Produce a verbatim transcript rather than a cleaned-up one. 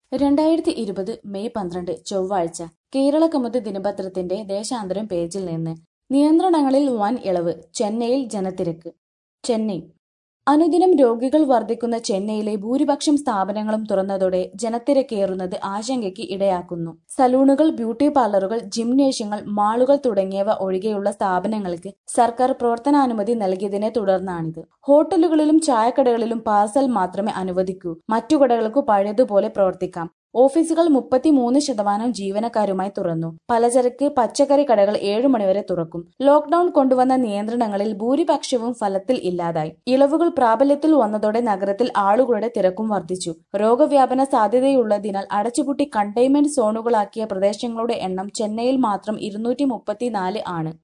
രണ്ടായിരത്തി ഇരുപത് മെയ് പന്ത്രണ്ട് ചൊവ്വാഴ്ച കേരള കൗമുദി ദിനപത്രത്തിന്റെ ദേശാന്തരം പേജിൽ നിന്ന് നിയന്ത്രണങ്ങളിൽ വൻ ഇളവ്, ചെന്നൈയിൽ ജനത്തിരക്ക്. ചെന്നൈ അനുദിനം രോഗികൾ വർദ്ധിക്കുന്ന ചെന്നൈയിലെ ഭൂരിപക്ഷം സ്ഥാപനങ്ങളും തുറന്നതോടെ ജനത്തിരക്കേറുന്നത് ആശങ്കയ്ക്ക് ഇടയാക്കുന്നു. സലൂണുകൾ, ബ്യൂട്ടി പാർലറുകൾ, ജിംനേഷ്യങ്ങൾ, മാളുകൾ തുടങ്ങിയവ ഒഴികെയുള്ള സ്ഥാപനങ്ങൾക്ക് സർക്കാർ പ്രവർത്തനാനുമതി നൽകിയതിനെ തുടർന്നാണിത്. ഹോട്ടലുകളിലും ചായക്കടകളിലും പാർസൽ മാത്രമേ അനുവദിക്കൂ. മറ്റു കടകൾക്കു പഴയതുപോലെ പ്രവർത്തിക്കാം. ഓഫീസുകൾ മുപ്പത്തിമൂന്ന് ശതമാനം ജീവനക്കാരുമായി തുറന്നു. പലചരക്ക്, പച്ചക്കറി കടകൾ ഏഴു മണിവരെ തുറക്കും. ലോക്ഡൌൺ കൊണ്ടുവന്ന നിയന്ത്രണങ്ങളിൽ ഭൂരിപക്ഷവും ഫലത്തിൽ ഇല്ലാതായി. ഇളവുകൾ പ്രാബല്യത്തിൽ വന്നതോടെ നഗരത്തിൽ ആളുകളുടെ തിരക്കും വർദ്ധിച്ചു. രോഗവ്യാപന സാധ്യതയുള്ളതിനാൽ അടച്ചുപൂട്ടി കണ്ടെയ്ൻമെന്റ് സോണുകളാക്കിയ പ്രദേശങ്ങളുടെ എണ്ണം ചെന്നൈയിൽ മാത്രം ഇരുന്നൂറ്റി മുപ്പത്തിനാല് ആണ്.